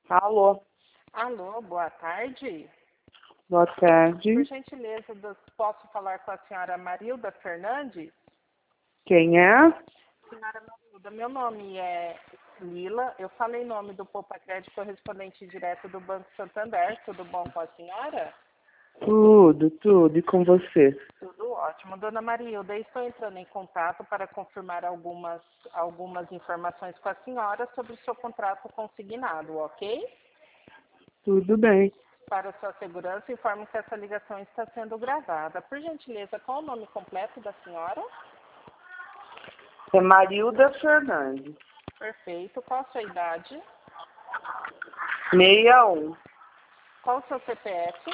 Alô, Alô, boa tarde. boa tarde. Por gentileza, posso falar com a senhora Marilda Fernandes? Quem é? Senhora Marilda, meu nome é Lila. Eu falei em nome do Poupa Crédito, correspondente direto do Banco Santander. Tudo bom com a senhora? Tudo. E com você? Tudo ótimo. Dona Marilda, estou entrando em contato para confirmar algumas informações com a senhora sobre o seu contrato consignado, ok? Tudo bem. Para sua segurança, informo que essa ligação está sendo gravada. Por gentileza, qual o nome completo da senhora? É Marilda Fernandes. Perfeito. Qual a sua idade? 61 Qual o seu CPF?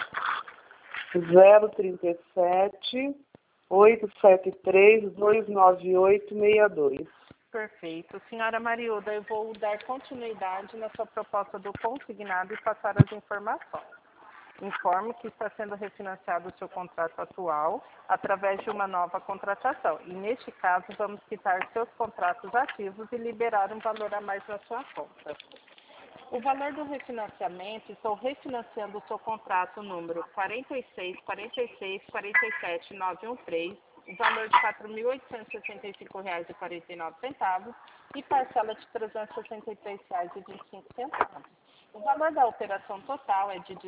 037 873 29862. Perfeito. Senhora Marilda, eu vou dar continuidade na sua proposta do consignado e passar as informações. Informo que está sendo refinanciado o seu contrato atual através de uma nova contratação. E, neste caso, vamos quitar seus contratos ativos e liberar um valor a mais na sua conta. O valor do refinanciamento, estou refinanciando o seu contrato número 46.913, o valor de R$ 4.865,49 e parcela de R$ 363,25. O valor da operação total é de R$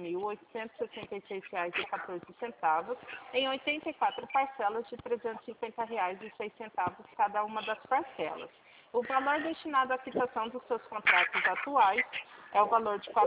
18.866,14 em 84 parcelas de R$ 350,06 cada uma das parcelas. O valor destinado à quitação dos seus contratos atuais é o valor de R$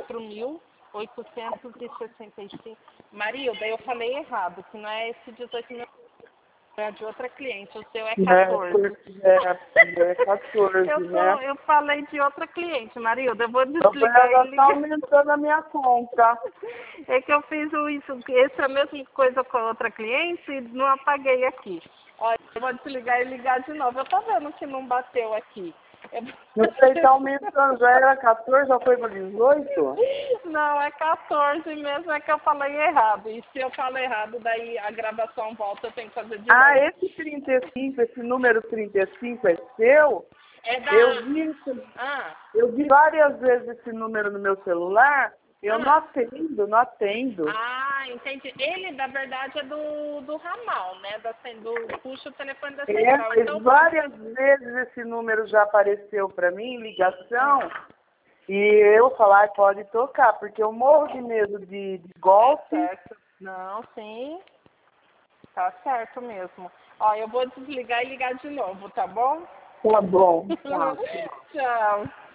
4.865. Marilda, eu falei errado, que não é esse 18 mil, é de outra cliente, o seu é 14. É 14, né? Eu falei de outra cliente, Marilda, eu vou Então, desligar ela e está ligar. aumentando a minha conta. É que eu fiz essa mesma coisa com a outra cliente e não apaguei aqui. Olha, eu vou desligar e ligar de novo. Eu tô vendo que não bateu aqui. Não sei, está aumentando. Já era 14, já foi para 18? Não, é 14 mesmo, é que eu falei errado. E se eu falo errado, daí a gravação volta, eu tenho que fazer de novo. Ah, esse 35, esse número 35 é seu? É da... Ah, Eu vi várias vezes esse número no meu celular, eu não atendo. entendi. Ele, na verdade, é do ramal, né? Puxa o telefone da central. Mas Então, várias vezes esse número já apareceu para mim, ligação, e eu falar, pode tocar, porque eu morro de medo de golpe. certo. Não, sim. Tá certo mesmo. Ó, eu vou desligar e ligar de novo, tá bom? Tá bom, tá. Tchau.